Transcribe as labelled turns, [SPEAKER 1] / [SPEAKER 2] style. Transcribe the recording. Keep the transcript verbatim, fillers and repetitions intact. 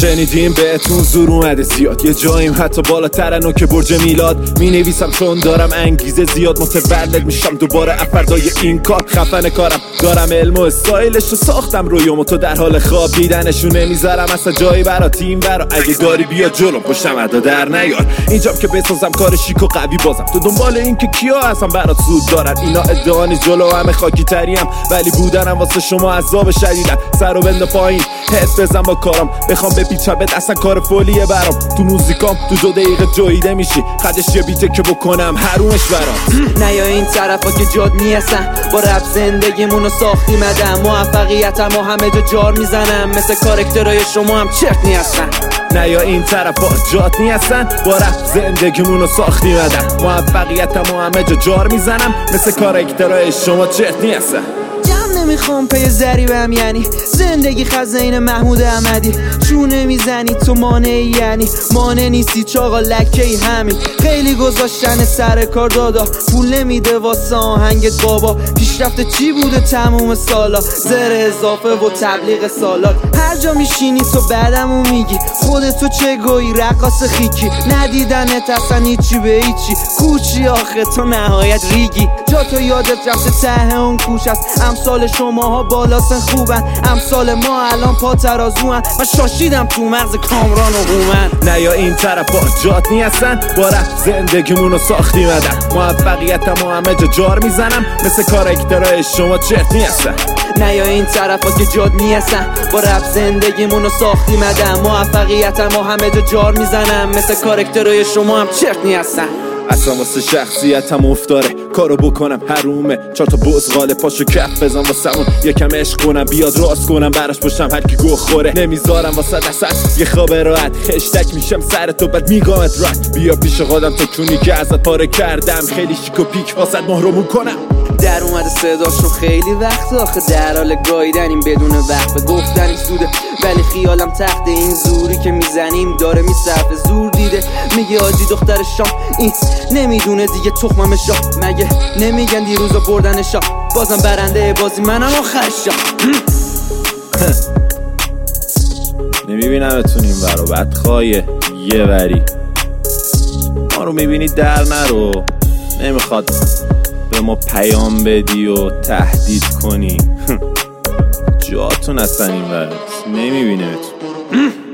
[SPEAKER 1] شنیدیم بهتون زور اومده زیاد، یه جاییم حتی بالاتر نو که برج میلاد. می نویسم چون دارم انگیزه زیاد، متولد میشم دوباره افردای این کار. خفن کارم دارم علم و استایلش رو ساختم رویومو تو در حال خواب دیدنشو نمیذارم اصلا جایی برا تیم برا. اگه داری بیا جلو پشتم ادا در نیار، اینجام که بسازم کار شیک و قوی بازم. تو دنبال این که کیا هستم برات سود دارن، اینا ادعا نیست جلو همه خاکی تریم، ولی بودنم واسه شما عذاب شدیدن. سر و بنده پایین حس بزن با کارم، بخوام بپیچم بد اصلا کار فولیه برام. تو موزیکام تو دو دقیقه جویده میشی، خدش یه بیته که بکنم حرومش برات.
[SPEAKER 2] نیا این طرفا که جاد نیستن، با رپ زندگیمونو ساختی مدم. موفقیتم و همه جا جار میزنم، مثل کارکترهای شما هم چرت نیستن.
[SPEAKER 1] نیا این طرفا جات نیستن، با رپ زندگیمونو ساختی مدم. موفقیتم و همه جا جار میزنم، مثل کارکترهای شما چرت نیستن.
[SPEAKER 2] نمیخوام پی ضریبم، یعنی زندگی خزین محمود احمدی. چونه میزنی تو مانعی، یعنی مانع نیستی چاقا لکه‌ای همین. خیلی گذاشتن سر کار دادا، پول نمیده واسه آهنگت بابا. پیشرفت چی بوده تموم سالا، زر اضافه و تبلیغ سالات. هر جا میشینی تو بعدمو میگی خودتو چه گویی رقاص خیکی. ندیدنت اصلا هیچی به هیچی، کوچی آخه تو نهایت ریگی. جا تو یادت رفته ته اون کوچ است، امثال شماها بالاسن خوبن، امثال ما الان پا ترازوان. من شاشیدم تو مغز کامران و هومن.
[SPEAKER 1] نیا این طرفا جات نیستن، با رپ زندگیمونو ساختی مدم. موفقیتم و همه جا جار میزنم، مثل کارکترهای شما چرت نیستن.
[SPEAKER 2] نیا این طرفا که جاد نیستن، با رپ زندگیمونو ساختی مدم. موفقیتم و همه جا جار میزنم، مثل کارکترهای شما هم چرت نیستن.
[SPEAKER 1] اصلا واسه شخصیتم افتاره کارو بکنم حرومه. چهار تا بزغاله پاشو کف بزن واسمون، یکم عشق کنم بیاد راست کنم براش پشتم هر کی گوه خوره. نمیذارم واسه دست یه خواب راحت، خشتک میشم سر تو بعد میگامت رد. بیا پیش خودم تو چونی که ازت پاره کردم، خیلی شیک و پیک واسه محرومون کنم.
[SPEAKER 2] در اومده صداشون خیلی وقت آخه، در حال گاییدنیم بدون وقت گفتنیم سوده، ولی خیالم تخت این زوری که میزنیم داره میصرفه. زور دیده میگه آجی دختر شام این نمیدونه دیگه تخمم شاه. مگه نمیگن دیروزا بردن شاه، بازم برنده بازی منم آخر شاه.
[SPEAKER 1] نمیبینم اتونیم برو بدخواه یه وری ما رو میبینی در نرو. نمیخواد به ما پیام بدی و تهدید کنی، جاتون اصلا این ورد نمیبینه اتون.